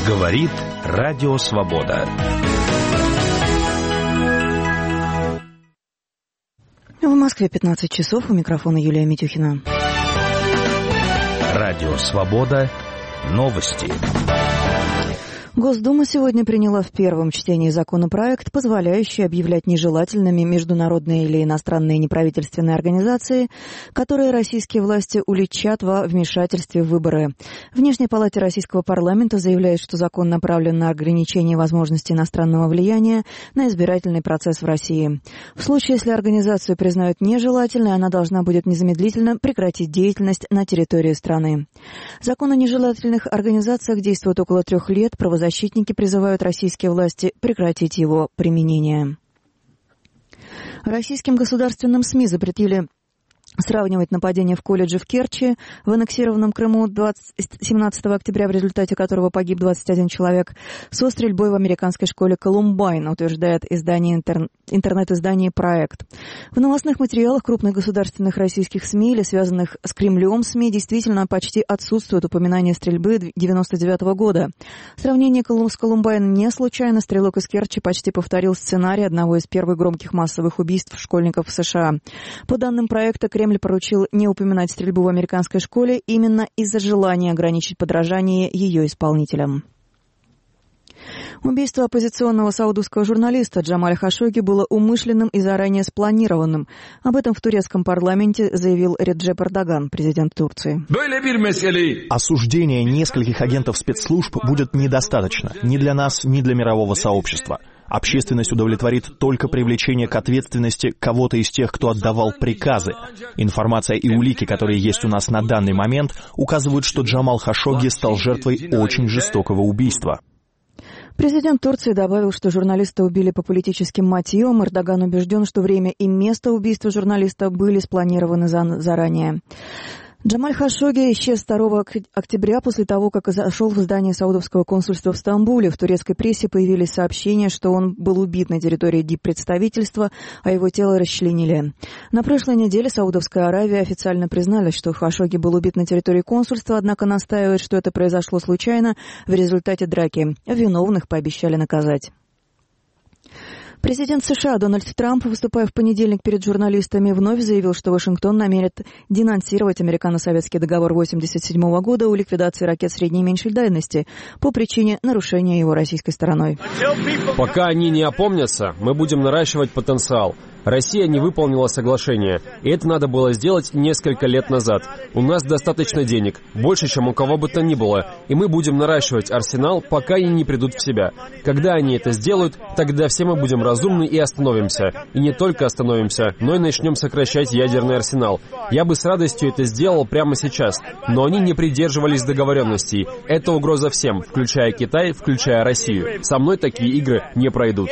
Говорит Радио Свобода. В Москве 15 часов. У микрофона Юлия Митюхина. Радио Свобода. Новости. Госдума сегодня приняла в первом чтении законопроект, позволяющий объявлять нежелательными международные или иностранные неправительственные организации, которые российские власти уличат во вмешательстве в выборы. Внешняя палата российского парламента заявляет, что закон направлен на ограничение возможности иностранного влияния на избирательный процесс в России. В случае, если организацию признают нежелательной, она должна будет незамедлительно прекратить деятельность на территории страны. Закон о нежелательных организациях действует около 3 лет. Правозащитники призывают российские власти прекратить его применение. Российским государственным СМИ запретили сравнивать нападение в колледже в Керчи в аннексированном Крыму 17 октября, в результате которого погиб 21 человек, со стрельбой в американской школе Колумбайн, утверждает интернет-издание «Проект». В новостных материалах крупных государственных российских СМИ или связанных с Кремлем СМИ действительно почти отсутствует упоминание стрельбы 1999 года. Сравнение с Колумбайн не случайно. Стрелок из Керчи почти повторил сценарий одного из первых громких массовых убийств школьников в США. По данным проекта, Кремль поручил не упоминать стрельбу в американской школе именно из-за желания ограничить подражание ее исполнителям. Убийство оппозиционного саудовского журналиста Джамаля Хашогги было умышленным и заранее спланированным. Об этом в турецком парламенте заявил Реджеп Эрдоган, президент Турции. Осуждение нескольких агентов спецслужб будет недостаточно ни для нас, ни для мирового сообщества. Общественность удовлетворит только привлечение к ответственности кого-то из тех, кто отдавал приказы. Информация и улики, которые есть у нас на данный момент, указывают, что Джамал Хашогги стал жертвой очень жестокого убийства. Президент Турции добавил, что журналиста убили по политическим мотивам. Эрдоган убежден, что время и место убийства журналиста были спланированы заранее. Джамаль Хашогги исчез 2 октября после того, как зашел в здание саудовского консульства в Стамбуле. В турецкой прессе появились сообщения, что он был убит на территории диппредставительства, а его тело расчленили. На прошлой неделе Саудовская Аравия официально призналась, что Хашогги был убит на территории консульства, однако настаивает, что это произошло случайно в результате драки. Виновных пообещали наказать. Президент США Дональд Трамп, выступая в понедельник перед журналистами, вновь заявил, что Вашингтон намерен денонсировать американо-советский договор 1987 года о ликвидации ракет средней и меньшей дальности по причине нарушения его российской стороной. Пока они не опомнятся, мы будем наращивать потенциал. Россия не выполнила соглашение, и это надо было сделать несколько лет назад. У нас достаточно денег, больше, чем у кого бы то ни было, и мы будем наращивать арсенал, пока они не придут в себя. Когда они это сделают, тогда все мы будем разумны и остановимся. И не только остановимся, но и начнем сокращать ядерный арсенал. Я бы с радостью это сделал прямо сейчас, но они не придерживались договоренностей. Это угроза всем, включая Китай, включая Россию. Со мной такие игры не пройдут.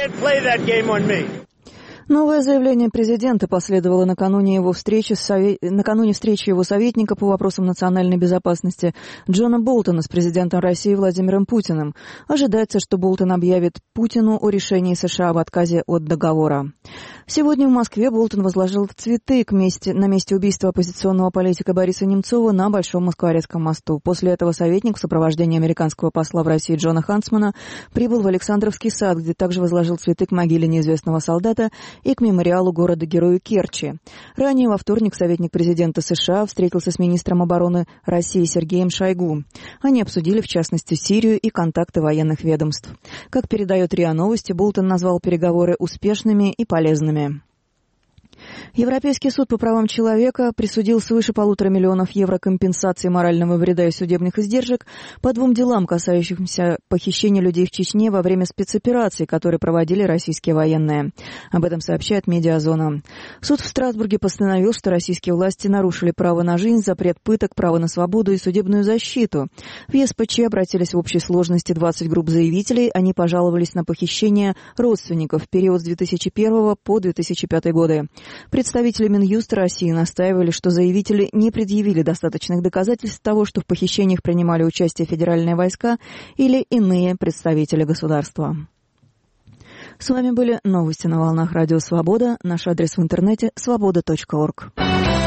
Новое заявление президента последовало накануне встречи его советника по вопросам национальной безопасности Джона Болтона с президентом России Владимиром Путиным. Ожидается, что Болтон объявит Путину о решении США об отказе от договора. Сегодня в Москве Болтон возложил цветы на месте убийства оппозиционного политика Бориса Немцова на Большом Москворецком мосту. После этого советник в сопровождении американского посла в России Джона Хансмана прибыл в Александровский сад, где также возложил цветы к могиле неизвестного солдата и к мемориалу города-герою Керчи. Ранее во вторник советник президента США встретился с министром обороны России Сергеем Шойгу. Они обсудили, в частности, Сирию и контакты военных ведомств. Как передает РИА Новости, Болтон назвал переговоры успешными и полезными. Европейский суд по правам человека присудил свыше 1,5 миллиона евро компенсации морального вреда и судебных издержек по 2 делам, касающимся похищения людей в Чечне во время спецопераций, которые проводили российские военные. Об этом сообщает «Медиазона». Суд в Страсбурге постановил, что российские власти нарушили право на жизнь, запрет пыток, право на свободу и судебную защиту. В ЕСПЧ обратились в общей сложности 20 групп заявителей. Они пожаловались на похищение родственников в период с 2001 по 2005 годы. Представители Минюста России настаивали, что заявители не предъявили достаточных доказательств того, что в похищениях принимали участие федеральные войска или иные представители государства. С вами были новости на волнах Радио Свобода. Наш адрес в интернете – свобода.орг.